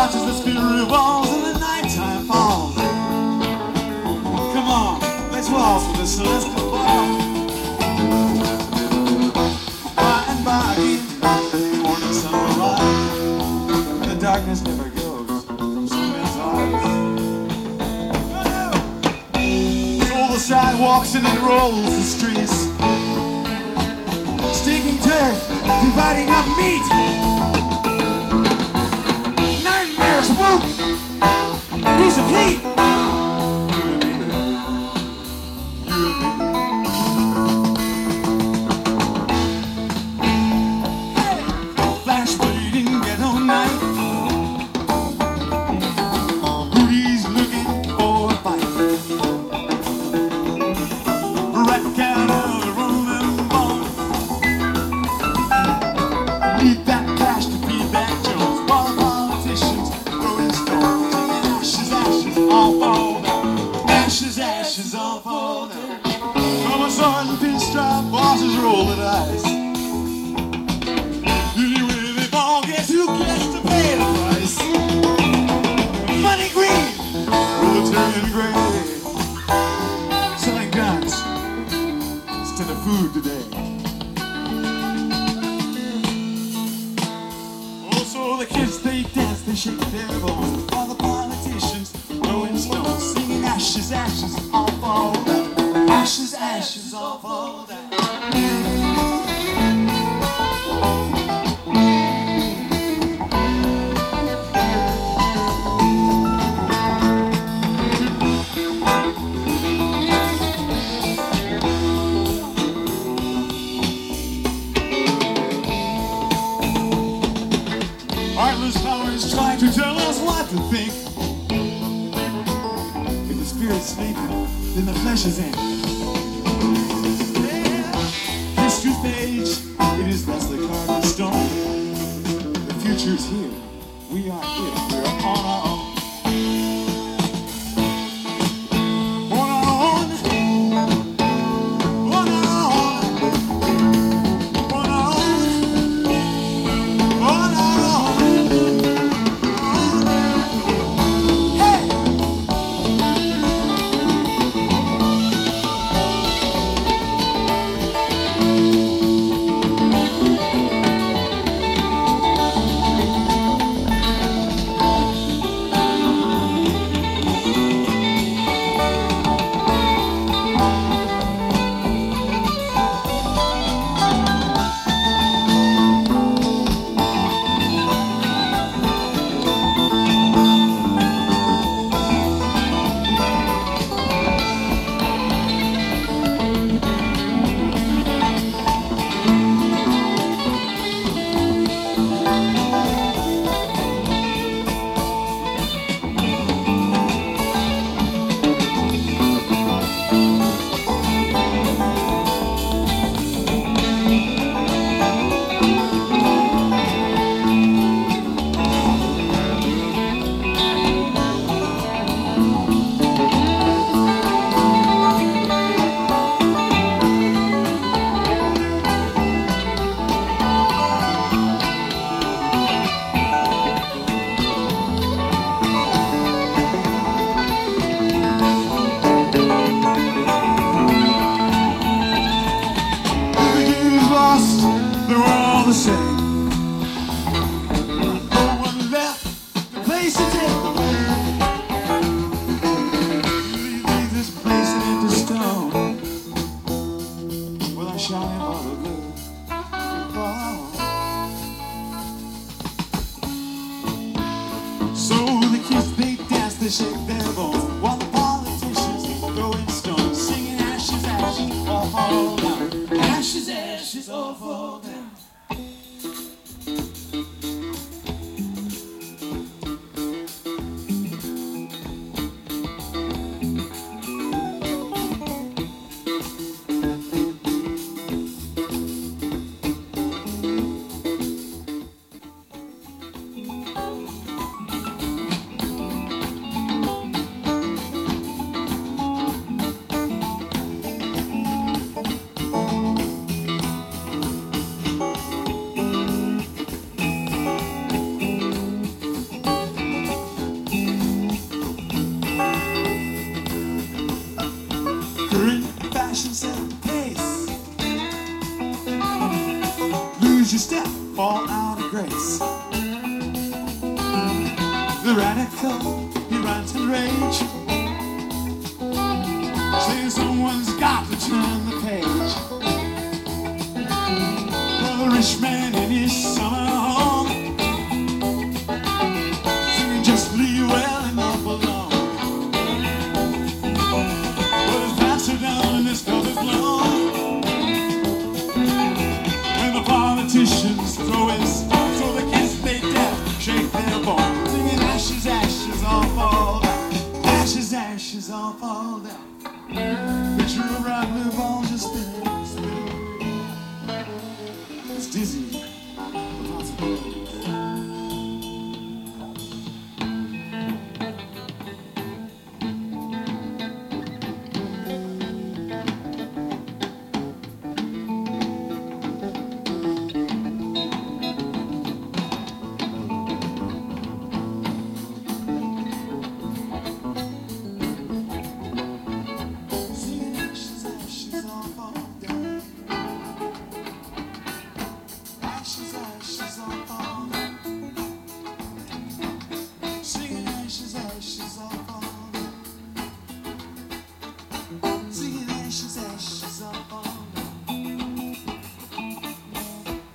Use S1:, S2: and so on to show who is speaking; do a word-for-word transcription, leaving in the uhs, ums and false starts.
S1: watch as the spin revolves and the nighttime falls. Come on, let's waltz with the celestial ball. By and by, the morning sun will rise, and the darkness never goes from some men's eyes. So the sidewalks and it rolls the streets, sticking dirt, dividing up meat. Nightmares whoop, piece of heat. Ashes all fall down. Commissars and pinstripe bosses rolling eyes. Anyway, they all get who gets to pay the price. Money green, military gray, selling guns instead of food today. Also the kids, they dance, they shake their bones, while the politicians throwing stones, singing ashes, ashes, all fall down. Ashes, ashes, all fall down. Heartless powers trying to tell us what to think. If the spirit's sleeping, then the flesh is in. History's page, it is thus the carved in stone. The future's here, we are here, we're on our own. On our own, on our own, on our own, on our own. Hey! They were all the same. No one left the place to take the way. Leave this place into stone without shouting all the good. So the kids, they dance, they shake their bones, while the politicians go in stone, singing ashes, ashes, all fall down. Ashes, ashes, all fall down. your step fall out of grace. The radical, he runs in rage, saying someone's got to turn the